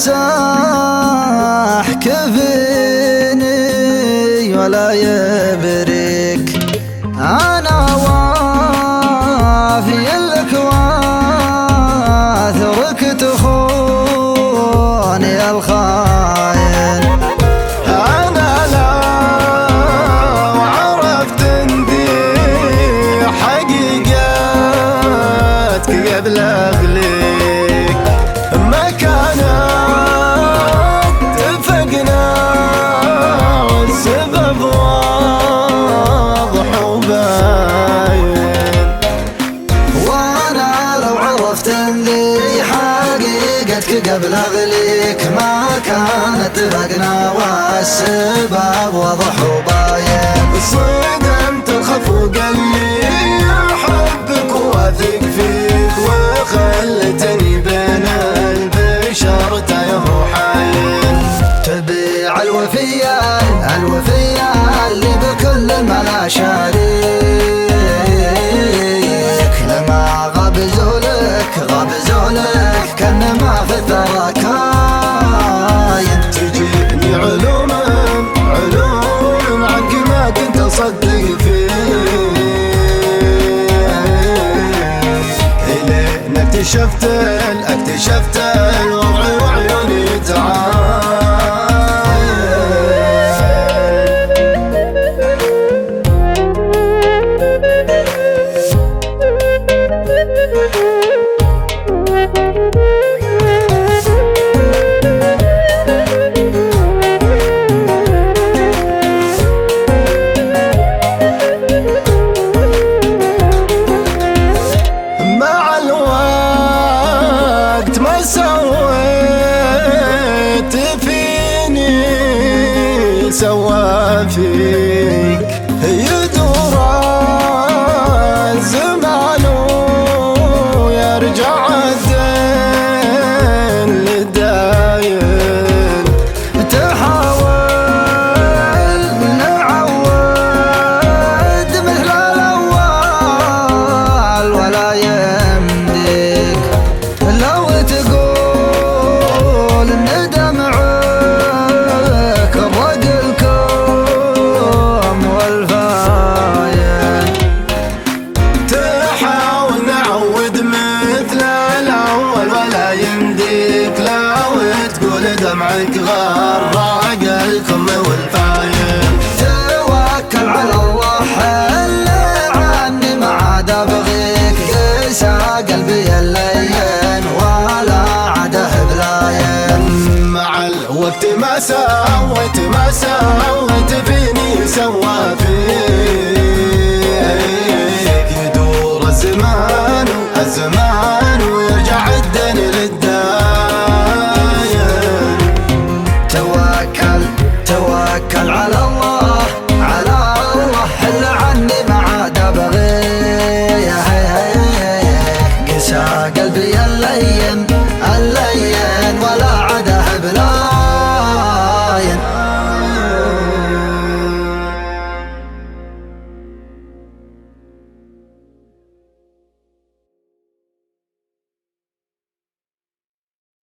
مساح كفيني ولا يبرك. أنا وافي لك واثرك تخوني الخاين. أنا لو عرفت اندي حقيقتك قبل أغليك مكانك اتفقنا والسبب واضح وباين. وانا لو عرفت اني حقيقتك قبل اغليك ما كانت اتفقنا والسبب واضح وباين. صدمت الخف وقلي احبك واثق فيك وخلتني بين البشر تايه وحاين. تبيع الوفية اللي بكل الملا شريك. لما غاب زولك كان ما في الثرى كاين. تجيني علوم عنك ما كنت اصدق فيه. لين اكتشفت الوضع وعيوني سوى فيك. يدور الزمان ويرجع الدين للداين. تحاول نعود مثل الأول ولا يمديك. لو تقول الندم دمعك غرق الكم والفاين. توكل على الله اللي عني ما عاد ابغيك. قسى قلبي اللين ولا عاده بلاين. مع الوقت ما سويت فيني سوى فيك.